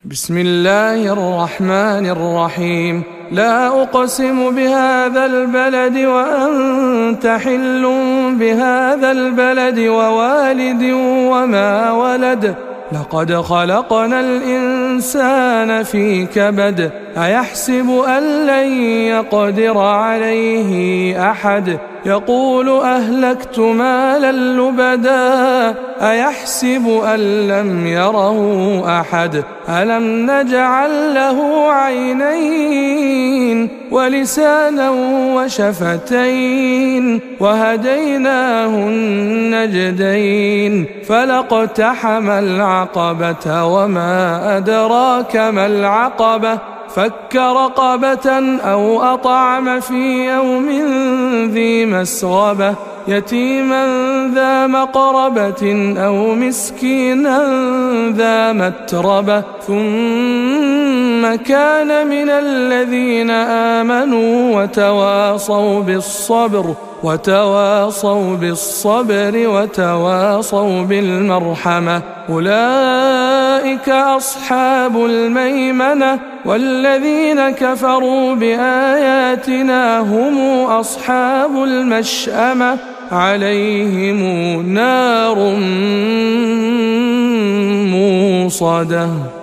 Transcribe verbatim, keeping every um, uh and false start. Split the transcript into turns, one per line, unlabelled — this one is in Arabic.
بسم الله الرحمن الرحيم. لا أقسم بهذا البلد وأنت حل بهذا البلد ووالد وما ولد. لقد خلقنا الإنسان في كبد. أيحسب أن لن يقدر عليه أحد. يقول أهلكت مالا لبدا. أيحسب أن لم يره أحد. ألم نجعل له عينين ولسانا وشفتين وهديناه النجدين. فلاقتحم العقبة وما أدراك ما العقبة. فك رقبة أو أطعم في يوم ذي مسغبة. يتيما ذا مقربة أو مسكينا ذا متربة. ثم كان من الذين آمنوا وتواصوا بالصبر وتواصوا بالصبر وتواصوا بالمرحمة. أولئك أصحاب الميمنة. والذين كفروا بآياتنا هم أصحاب المشأمة. عليهم نار موصدة.